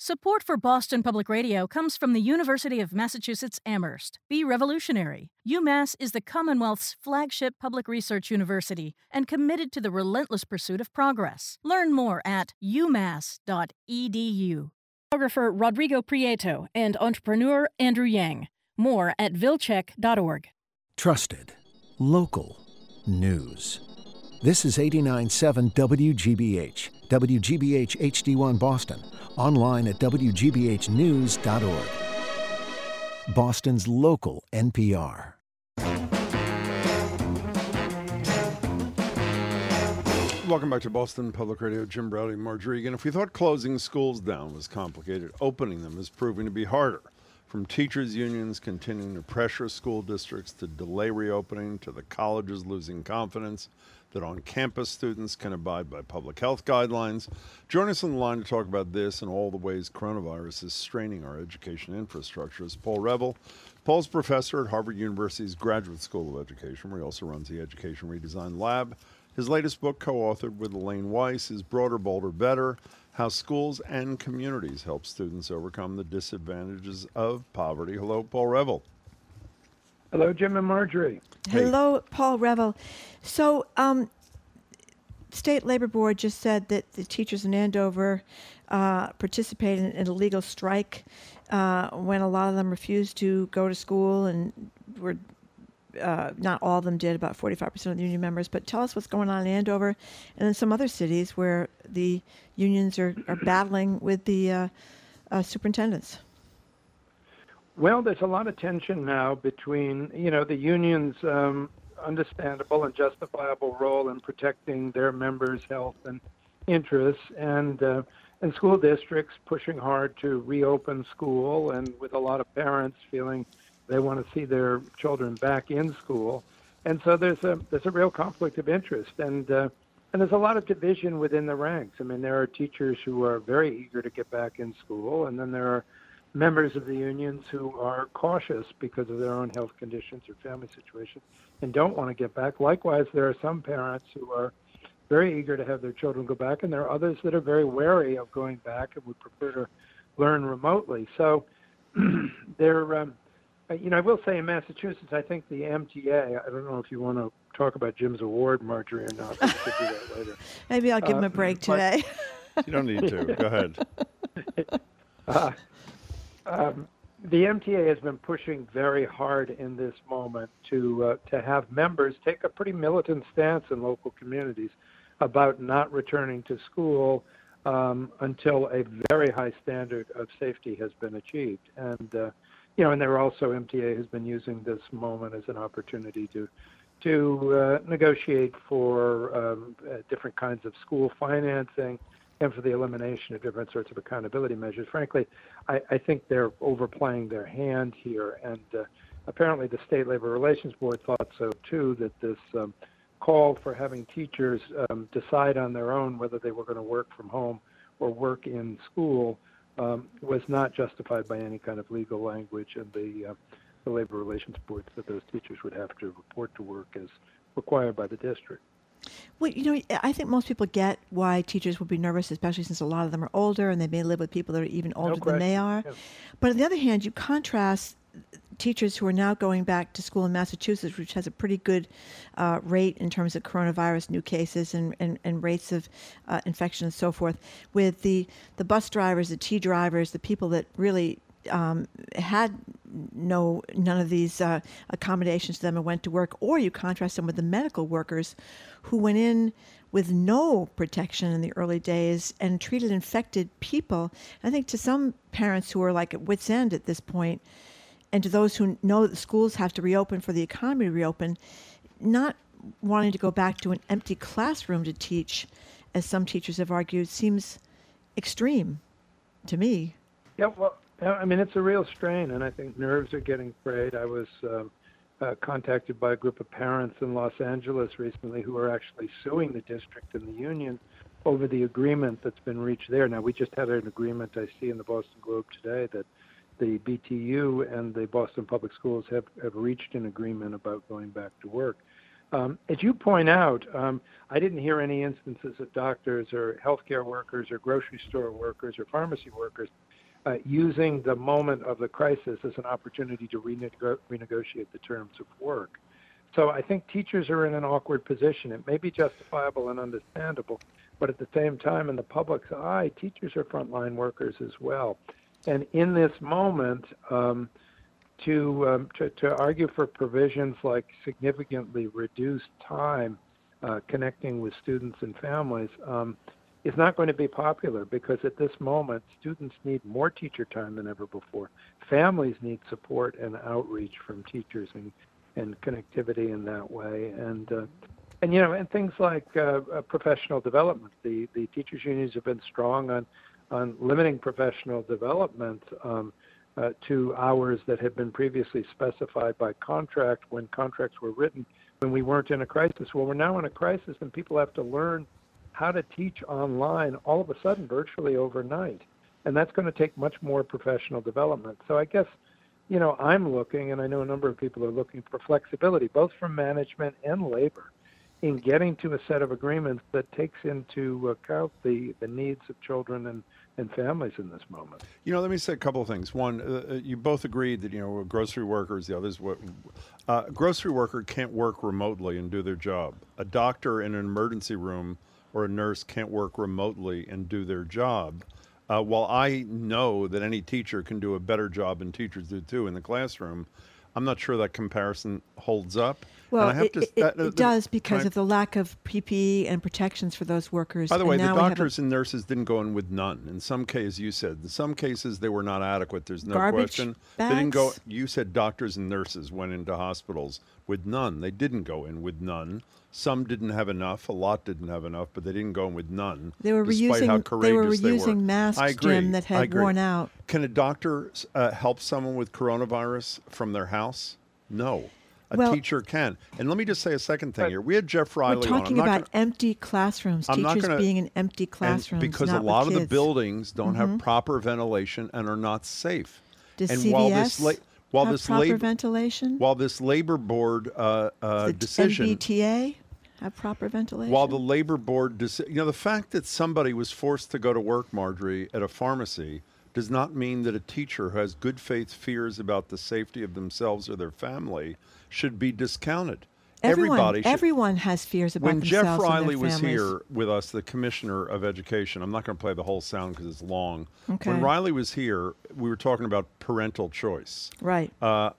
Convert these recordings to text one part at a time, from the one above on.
Support for Boston Public Radio comes from the University of Massachusetts Amherst. Be revolutionary. UMass is the Commonwealth's flagship public research university and committed to the relentless pursuit of progress. Learn more at umass.edu. Photographer Rodrigo Prieto and entrepreneur Andrew Yang. More at vilcheck.org. Trusted. Local. News. This is 89.7 WGBH. WGBH HD1 Boston. Online at WGBHnews.org. Boston's local NPR. Welcome back to Boston Public Radio. Jim Braude, Marjorie Egan. If we thought closing schools down was complicated, opening them is proving to be harder. From teachers' unions continuing to pressure school districts to delay reopening, to the colleges losing confidence that on-campus students can abide by public health guidelines. Join us on the line to talk about this and all the ways coronavirus is straining our education infrastructure is Paul Reville. Paul's professor at Harvard University's Graduate School of Education, where he also runs the Education Redesign Lab. His latest book, co-authored with Elaine Weiss, is Broader, Bolder, Better: How Schools and Communities Help Students Overcome the Disadvantages of Poverty. Hello, Paul Reville. Hello, Jim and Marjorie. Hey. Hello, Paul Reville. So, State Labor Board just said that the teachers in Andover participated in a legal strike when a lot of them refused to go to school, and were not all of them did, about 45% of the union members. But tell us what's going on in Andover and in some other cities where the unions are battling with the superintendents. Well, there's a lot of tension now between, the unions' understandable and justifiable role in protecting their members' health and interests, and school districts pushing hard to reopen school, and with a lot of parents feeling they want to see their children back in school. And so there's a real conflict of interest, and there's a lot of division within the ranks. I mean, there are teachers who are very eager to get back in school, and then there are members of the unions who are cautious because of their own health conditions or family situation and don't want to get back. Likewise, there are some parents who are very eager to have their children go back, and there are others that are very wary of going back and would prefer to learn remotely. So I will say in Massachusetts, I think the MTA, I don't know if you want to talk about Jim's award, Marjorie, or not. We could do that later. Maybe I'll give him a break today. You don't need to. Go ahead. The MTA has been pushing very hard in this moment to have members take a pretty militant stance in local communities about not returning to school until a very high standard of safety has been achieved. And and there also MTA has been using this moment as an opportunity to negotiate for different kinds of school financing and for the elimination of different sorts of accountability measures. Frankly, I think they're overplaying their hand here, and apparently the State Labor Relations Board thought so too, that this call for having teachers decide on their own whether they were going to work from home or work in school was not justified by any kind of legal language, and the Labor Relations Board said those teachers would have to report to work as required by the district. Well, I think most people get why teachers would be nervous, especially since a lot of them are older and they may live with people that are even older than they are. Yeah. But on the other hand, you contrast teachers who are now going back to school in Massachusetts, which has a pretty good rate in terms of coronavirus new cases and rates of infection and so forth, with the bus drivers, the T drivers, the people that really had none of these accommodations to them and went to work. Or you contrast them with the medical workers who went in with no protection in the early days and treated infected people. I think to some parents who are like at wit's end at this point, and to those who know that the schools have to reopen for the economy to reopen, not wanting to go back to an empty classroom to teach, as some teachers have argued, seems extreme to me. Yeah, well, I mean, it's a real strain, and I think nerves are getting frayed. I was contacted by a group of parents in Los Angeles recently who are actually suing the district and the union over the agreement that's been reached there. Now, we just had an agreement, I see in the Boston Globe today, that the BTU and the Boston Public Schools have reached an agreement about going back to work. As you point out, I didn't hear any instances of doctors or healthcare workers or grocery store workers or pharmacy workers using the moment of the crisis as an opportunity to renegotiate the terms of work. So I think teachers are in an awkward position. It may be justifiable and understandable, but at the same time, in the public's eye, teachers are frontline workers as well. And in this moment, to argue for provisions like significantly reduced time connecting with students and families is not going to be popular, because at this moment, students need more teacher time than ever before. Families need support and outreach from teachers and connectivity in that way. And things like professional development. The teachers unions have been strong on limiting professional development to hours that had been previously specified by contract when contracts were written when we weren't in a crisis. Well, we're now in a crisis, and people have to learn how to teach online all of a sudden virtually overnight. And that's going to take much more professional development. So I guess, I'm looking, and I know a number of people are looking for flexibility, both from management and labor, in getting to a set of agreements that takes into account the needs of children and families in this moment. Let me say a couple of things. One, you both agreed that, grocery workers, the others, a grocery worker can't work remotely and do their job. A doctor in an emergency room or a nurse can't work remotely and do their job. While I know that any teacher can do a better job, and teachers do too, in the classroom, I'm not sure that comparison holds up. Well, it does, because of the lack of PPE and protections for those workers. By the way, the doctors and nurses didn't go in with none. In some cases, you said, in some cases they were not adequate. There's no question. They didn't go. You said doctors and nurses went into hospitals with none. They didn't go in with none. Some didn't have enough. A lot didn't have enough, but they didn't go in with none. They were reusing masks, Jim, that had worn out. Can a doctor help someone with coronavirus from their house? No. A teacher can. And let me just say a second thing here. We had Jeff Riley on. We're talking about empty classrooms, teachers being in empty classrooms, because a lot of the buildings don't have proper ventilation and are not safe. Does CVS have proper ventilation? While this labor board decision... Does the MBTA have proper ventilation? While the labor board decision... the fact that somebody was forced to go to work, Marjorie, at a pharmacy does not mean that a teacher who has good faith fears about the safety of themselves or their family should be discounted. Everyone has fears about themselves and their families. When Jeff Riley was here with us, the Commissioner of Education, I'm not going to play the whole sound because it's long. Okay. When Riley was here, we were talking about parental choice. Right.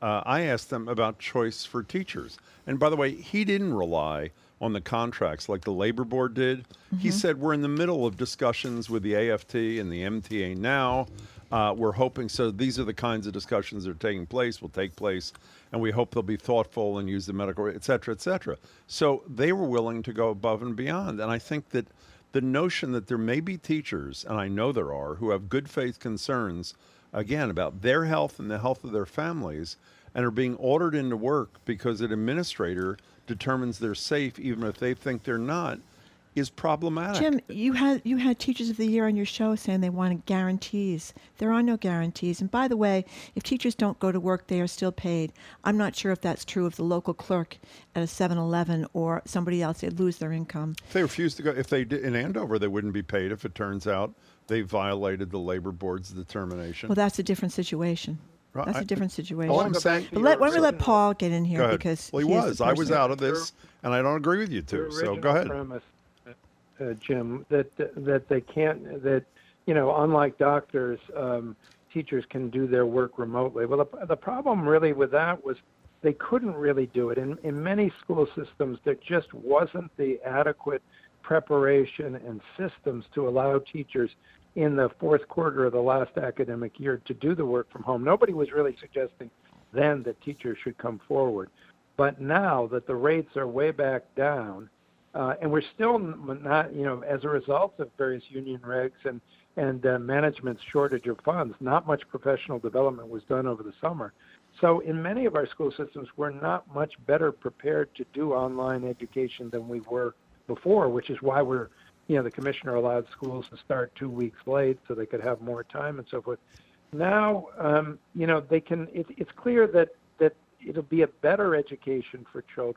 I asked them about choice for teachers. And by the way, he didn't rely on the contracts like the Labor Board did. He said, we're in the middle of discussions with the AFT and the MTA now. We're hoping, so these are the kinds of discussions that are taking place, will take place, and we hope they'll be thoughtful and use the medical, et cetera, et cetera. So they were willing to go above and beyond. And I think that the notion that there may be teachers, and I know there are, who have good faith concerns, again, about their health and the health of their families, and are being ordered into work because an administrator determines they're safe even if they think they're not, is problematic. Jim, you had Teachers of the Year on your show saying they wanted guarantees. There are no guarantees. And by the way, if teachers don't go to work, they are still paid. I'm not sure if that's true of the local clerk at a 7-Eleven or somebody else. They'd lose their income. If they refuse to go, if they did in Andover, they wouldn't be paid if it turns out they violated the labor board's determination. Well, that's a different situation. Right. That's a different situation. All I'm saying, but why don't we let Paul get in here, because he was. I was out of this, and I don't agree with you two. So go ahead. Premise, Jim, that they can't, that unlike doctors, teachers can do their work remotely. Well, the problem really with that was they couldn't really do it. In many school systems, there just wasn't the adequate preparation and systems to allow teachers in the fourth quarter of the last academic year to do the work from home. Nobody was really suggesting then that teachers should come forward. But now that the rates are way back down, and we're still not, as a result of various union regs and management's shortage of funds, not much professional development was done over the summer. So in many of our school systems, we're not much better prepared to do online education than we were before, which is why the commissioner allowed schools to start 2 weeks late so they could have more time and so forth. Now, they can. It's clear that it'll be a better education for children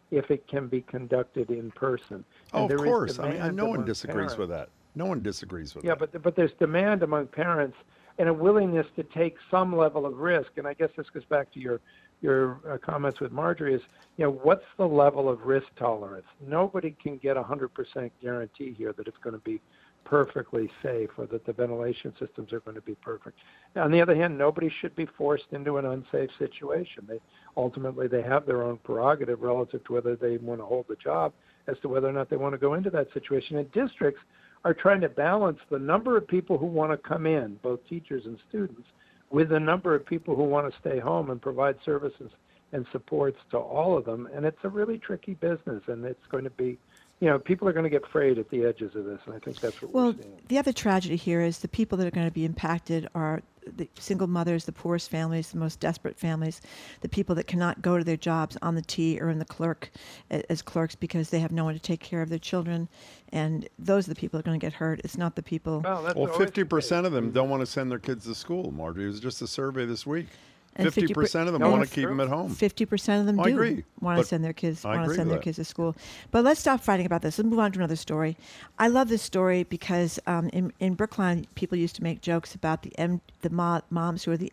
if it can be conducted in person. Oh, And of there is course. I mean, demand no one among disagrees parents. with that. No one disagrees with Yeah, that. but there's demand among parents and a willingness to take some level of risk. And I guess this goes back to your comments with Marjorie. Is what's the level of risk tolerance? Nobody can get 100% guarantee here that it's going to be perfectly safe or that the ventilation systems are going to be perfect. On the other hand, nobody should be forced into an unsafe situation. Ultimately they have their own prerogative relative to whether they want to hold the job as to whether or not they want to go into that situation. And districts are trying to balance the number of people who want to come in, both teachers and students, with the number of people who want to stay home and provide services and supports to all of them. And it's a really tricky business, and it's going to be, people are going to get frayed at the edges of this, and I think that's what we're seeing. The other tragedy here is the people that are going to be impacted are the single mothers, the poorest families, the most desperate families, the people that cannot go to their jobs on the T or in the as clerks because they have no one to take care of their children, and those are the people that are going to get hurt. It's not the people. Well, 50% of them don't want to send their kids to school, Marjorie. It was just a survey this week. And 50% of them want to keep them at home. 50% of them do want to send their kids to school. But let's stop fighting about this. Let's move on to another story. I love this story because in Brookline, people used to make jokes about the moms who are the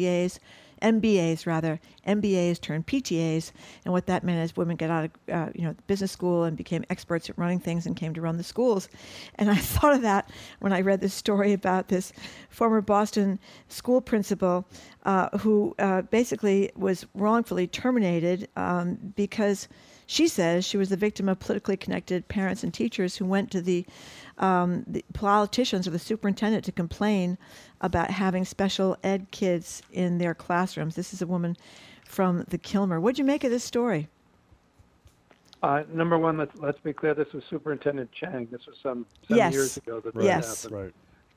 MBAs turned PTAs, and what that meant is women got out of business school and became experts at running things and came to run the schools. And I thought of that when I read this story about this former Boston school principal who basically was wrongfully terminated because she says she was the victim of politically connected parents and teachers who went to the politicians or the superintendent to complain about having special ed kids in their classrooms. This is a woman from the Kilmer. What'd you make of this story? Number one, let's be clear. This was Superintendent Chang. This was some years ago that happened.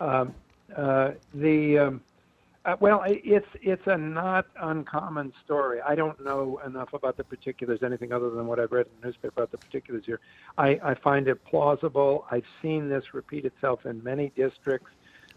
Right. Well, it's a not uncommon story. I don't know enough about the particulars, anything other than what I've read in the newspaper about the particulars here. I find it plausible. I've seen this repeat itself in many districts.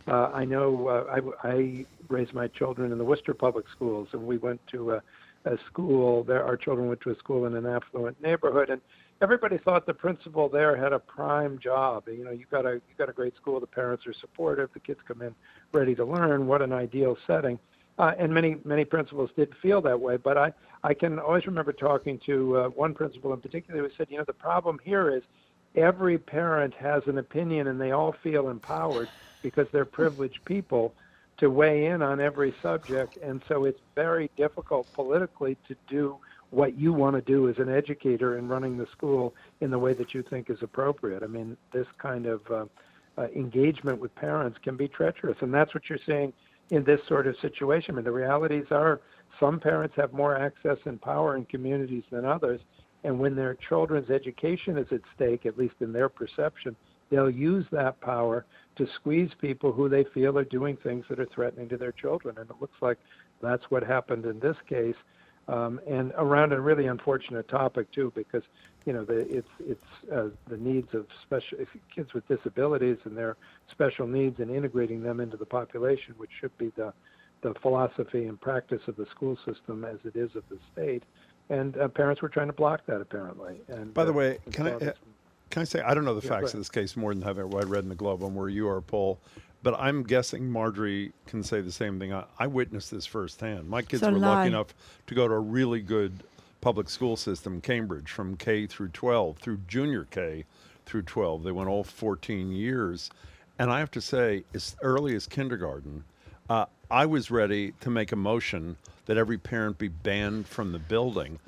I know I raised my children in the Worcester Public Schools, and we went to a school there. Our children went to a school in an affluent neighborhood, and everybody thought the principal there had a prime job. You've got a great school. The parents are supportive. The kids come in ready to learn. What an ideal setting. And many principals did feel that way. But I can always remember talking to one principal in particular who said, the problem here is every parent has an opinion, and they all feel empowered because they're privileged people to weigh in on every subject. And so it's very difficult politically to do what you want to do as an educator in running the school in the way that you think is appropriate. I mean, this kind of engagement with parents can be treacherous, and that's what you're seeing in this sort of situation. I mean, the realities are some parents have more access and power in communities than others, and when their children's education is at stake, at least in their perception, they'll use that power to squeeze people who they feel are doing things that are threatening to their children. And it looks like that's what happened in this case. And around a really unfortunate topic too, because it's the needs of kids with disabilities and their special needs, and integrating them into the population, which should be the philosophy and practice of the school system as it is of the state. And parents were trying to block that apparently. And by the way, can I say I don't know the facts of this case more than I read in the Globe on where you are, Paul. But I'm guessing Marjorie can say the same thing. I witnessed this firsthand. My kids were lucky enough to go to a really good public school system, Cambridge, from K through 12, through junior K through 12. They went all 14 years. And I have to say, as early as kindergarten, I was ready to make a motion that every parent be banned from the building.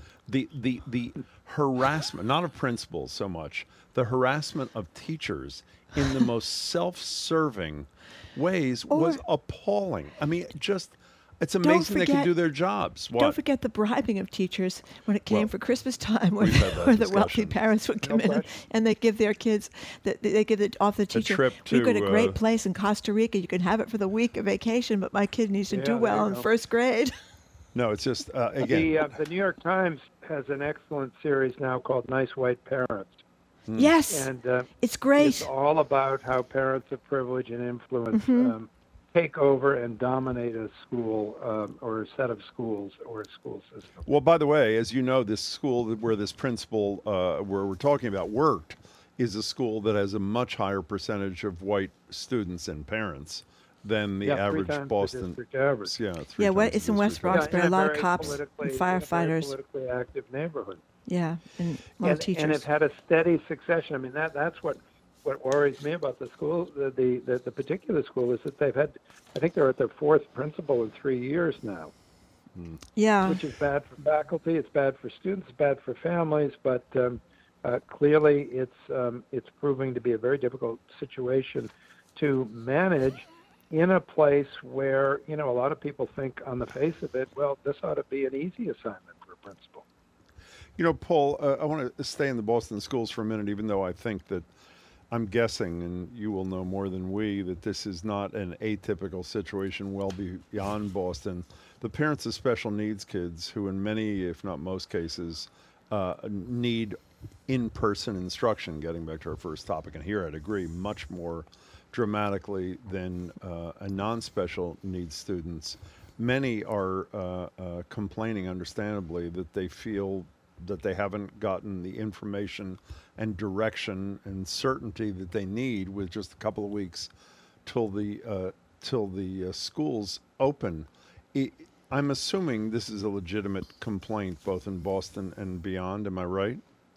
The harassment, not of principals so much, the harassment of teachers in the most self-serving ways was appalling. I mean, it's amazing they can do their jobs. What? Don't forget the bribing of teachers when it came for Christmas time, where the wealthy parents would come in and they give their kids, they give it off the teacher. We've got a great place in Costa Rica. You can have it for the week of vacation, but my kid needs to do well in first grade. No, it's just, again. The New York Times has an excellent series now called Nice White Parents. Yes, and it's great. It's all about how parents of privilege and influence take over and dominate a school or a set of schools or a school system. Well, by the way, as you know, this school where this principal, where we're talking about, worked, is a school that has a much higher percentage of white students and parents than the average Boston. Average. It's in West Roxbury. A lot of cops and firefighters. Politically active neighborhood. Yeah, and a lot of teachers. And it's had a steady succession. I mean, that's what worries me about the school, the particular school, is that they've had, I think they're at their fourth principal in 3 years now. Yeah. Which is bad for faculty, it's bad for students, it's bad for families, but clearly it's proving to be a very difficult situation to manage in a place where, a lot of people think on the face of it, well, this ought to be an easy assignment for a principal. Paul, I want to stay in the Boston schools for a minute, even though I think that I'm guessing, and you will know more than we, that this is not an atypical situation well beyond Boston. The parents of special needs kids, who in many, if not most cases, need in-person instruction, getting back to our first topic, and here I'd agree, much more dramatically than a non-special needs students. Many are complaining, understandably, that they feel that they haven't gotten the information and direction and certainty that they need with just a couple of weeks till the schools open. I'm assuming this is a legitimate complaint both in Boston and beyond. Am I right?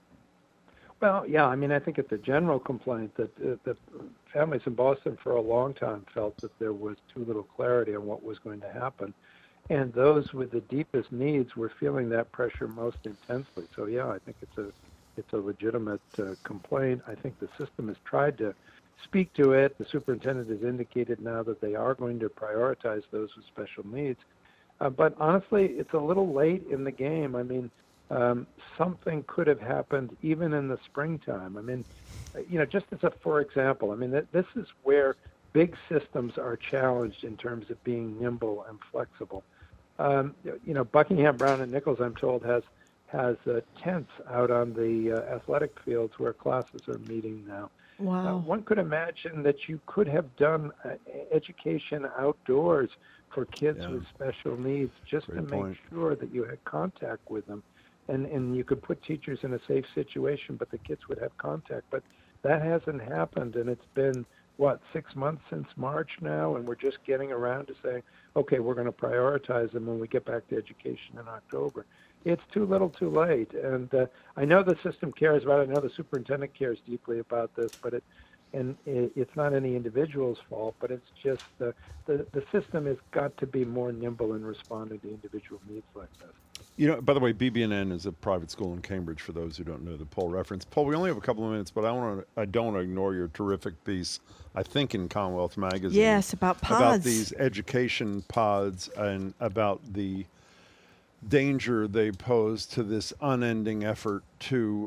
Well, yeah. I mean, I think it's a general complaint that the families in Boston for a long time felt that there was too little clarity on what was going to happen. And those with the deepest needs were feeling that pressure most intensely. So, yeah, I think it's a legitimate complaint. I think the system has tried to speak to it. The superintendent has indicated now that they are going to prioritize those with special needs. But honestly, it's a little late in the game. I mean, something could have happened even in the springtime. I mean, just as for example, I mean, this is where big systems are challenged in terms of being nimble and flexible. Buckingham, Brown, and Nichols, I'm told, has tents out on the athletic fields where classes are meeting now. Wow. One could imagine that you could have done education outdoors for kids with special needs just to make sure that you had contact with them. And you could put teachers in a safe situation, but the kids would have contact. But that hasn't happened, and it's been, 6 months since March now, and we're just getting around to saying, okay, we're going to prioritize them when we get back to education in October. It's too little too late, and I know the system cares about it. I know the superintendent cares deeply about this, but it's not any individual's fault, but it's just the system has got to be more nimble in responding to individual needs like this. By the way, BB&N is a private school in Cambridge, for those who don't know the Paul reference. Paul, we only have a couple of minutes, but I don't want to ignore your terrific piece, I think, in Commonwealth Magazine. Yes, about pods. About these education pods and about the danger they pose to this unending effort to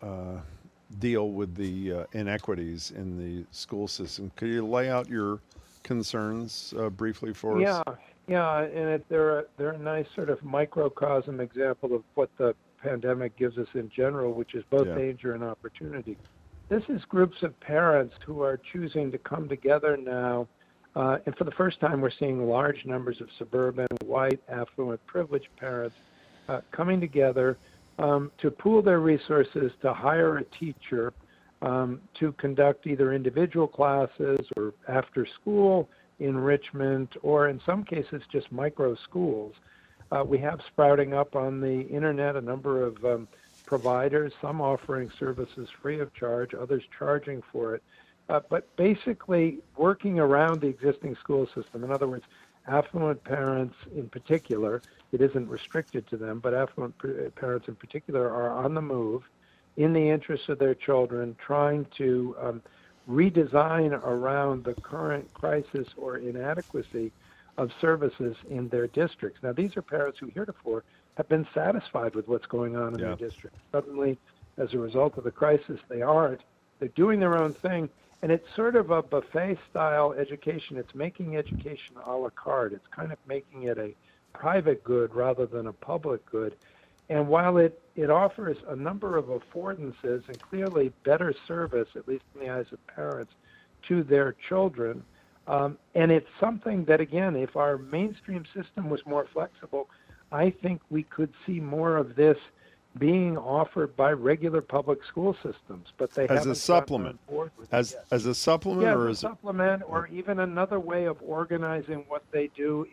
deal with the inequities in the school system. Could you lay out your concerns briefly for us? Yeah, and they're a nice sort of microcosm example of what the pandemic gives us in general, which is both danger and opportunity. This is groups of parents who are choosing to come together now, and for the first time we're seeing large numbers of suburban, white, affluent, privileged parents coming together to pool their resources to hire a teacher to conduct either individual classes or after school enrichment, or in some cases just micro schools. We have sprouting up on the internet a number of providers, some offering services free of charge, others charging for it, but basically working around the existing school system. In other words, affluent parents in particular, it isn't restricted to them, but affluent parents in particular are on the move in the interest of their children, trying to redesign around the current crisis or inadequacy of services in their districts. Now, these are parents who heretofore have been satisfied with what's going on in their district. Suddenly, as a result of the crisis, they aren't. They're doing their own thing, and it's sort of a buffet-style education. It's making education a la carte. It's kind of making it a private good rather than a public good. And while it offers a number of affordances and clearly better service, at least in the eyes of parents, to their children, And it's something that, again, if our mainstream system was more flexible, I think we could see more of this being offered by regular public school systems, but they haven't as a supplement. As a supplement, or as a supplement, or even another way of organizing what they do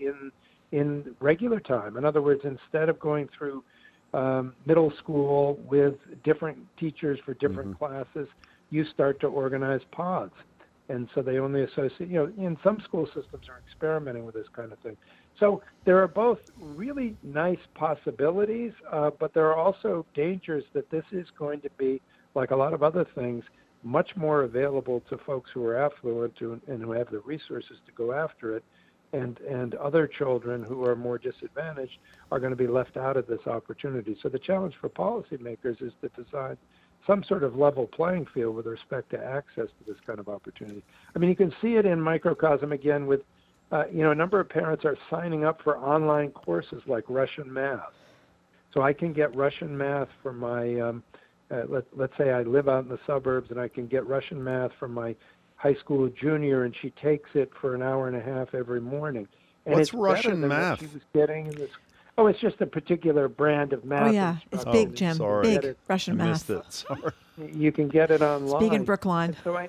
in regular time. In other words, instead of going through middle school with different teachers for different classes, you start to organize pods, and so they only associate. In some school systems are experimenting with this kind of thing. So there are both really nice possibilities, but there are also dangers that this is going to be, like a lot of other things, much more available to folks who are affluent and who have the resources to go after it, and other children who are more disadvantaged are going to be left out of this opportunity. So the challenge for policymakers is to design some sort of level playing field with respect to access to this kind of opportunity. I mean, you can see it in microcosm again with a number of parents are signing up for online courses like Russian math. So I can get Russian math for my, let's say I live out in the suburbs, and I can get Russian math from my high school junior, and she takes it for an hour and a half every morning. And What's it's Russian better than math? What she was getting in this. Oh, it's just a particular brand of math. Oh, yeah. It's big, Jim. Sorry. Big Russian I math. missed it. Sorry. You can get it online. It's big in Brookline. And so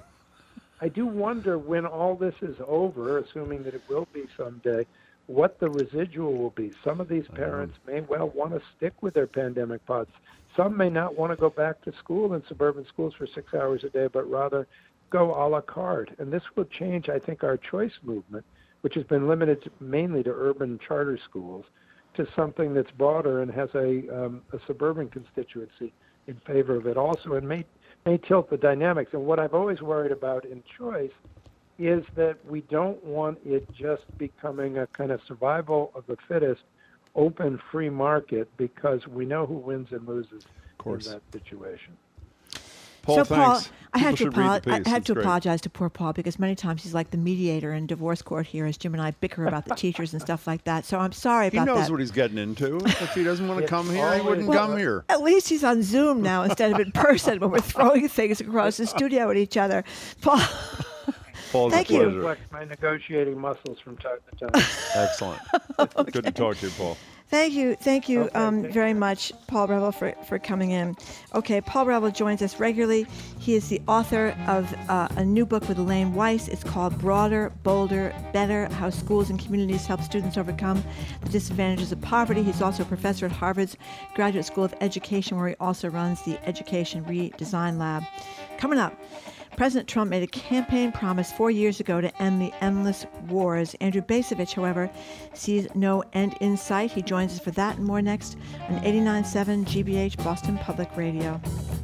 I do wonder when all this is over, assuming that it will be someday, what the residual will be. Some of these parents may well want to stick with their pandemic pods. Some may not want to go back to school in suburban schools for 6 hours a day, but rather go a la carte. And this will change, I think, our choice movement, which has been limited mainly to urban charter schools, to something that's broader and has a suburban constituency in favor of it also, and may tilt the dynamics. And what I've always worried about in choice is that we don't want it just becoming a kind of survival of the fittest, open free market, because we know who wins and loses in that situation. Paul, so, Paul, thanks. I had to It's great. apologize to poor Paul, because many times he's like the mediator in divorce court here as Jim and I bicker about the teachers and stuff like that. So I'm sorry about that. He knows what he's getting into. If he doesn't want to come here, he wouldn't come here. At least he's on Zoom now instead of in person when we're throwing things across the studio at each other. Paul, Paul's thank a you. pleasure. Flex my negotiating muscles from time to time. Excellent. Good to talk to you, Paul. Thank you very much, Paul Revel, for coming in. Okay, Paul Revel joins us regularly. He is the author of a new book with Elaine Weiss. It's called Broader, Bolder, Better: How Schools and Communities Help Students Overcome the Disadvantages of Poverty. He's also a professor at Harvard's Graduate School of Education, where he also runs the Education Redesign Lab. Coming up, President Trump made a campaign promise 4 years ago to end the endless wars. Andrew Bacevich, however, sees no end in sight. He joins us for that and more next on 89.7 GBH Boston Public Radio.